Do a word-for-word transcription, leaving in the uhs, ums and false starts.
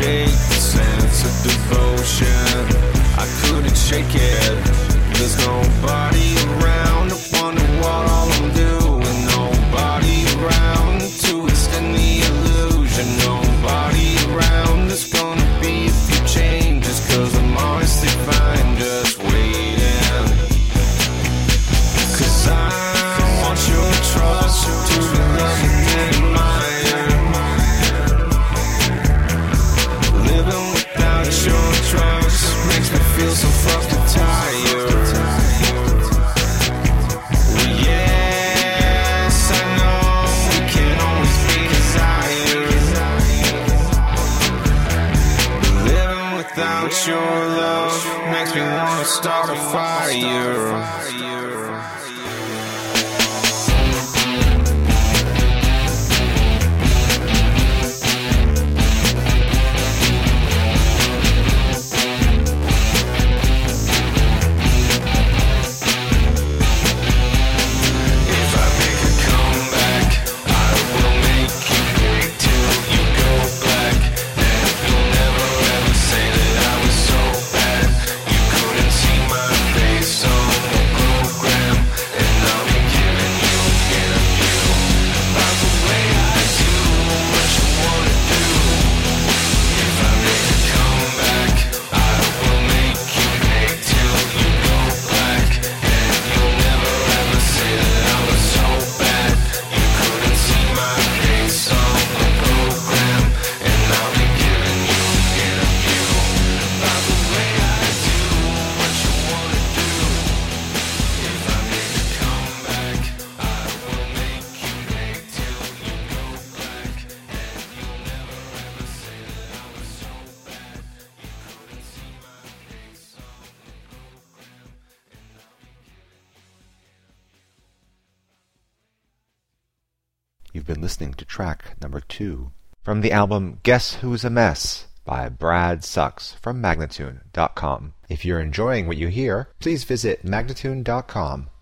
shake the sense of devotion. I couldn't shake it. There's nobody around to wonder what all I'm doing. Nobody around to extend the illusion. Nobody around. There's gonna be a few changes, cause I'm honestly fine just waiting. Cause I want your trust to be loving and admired. Living without your trust makes me feel so fucking tired. Well, yes, I know we can't always be desired. Living without your love makes me wanna start a fire. You've been listening to track number two from the album Guess Who's a Mess by Brad Sucks from Magnatune dot com. If you're enjoying what you hear, please visit Magnatune dot com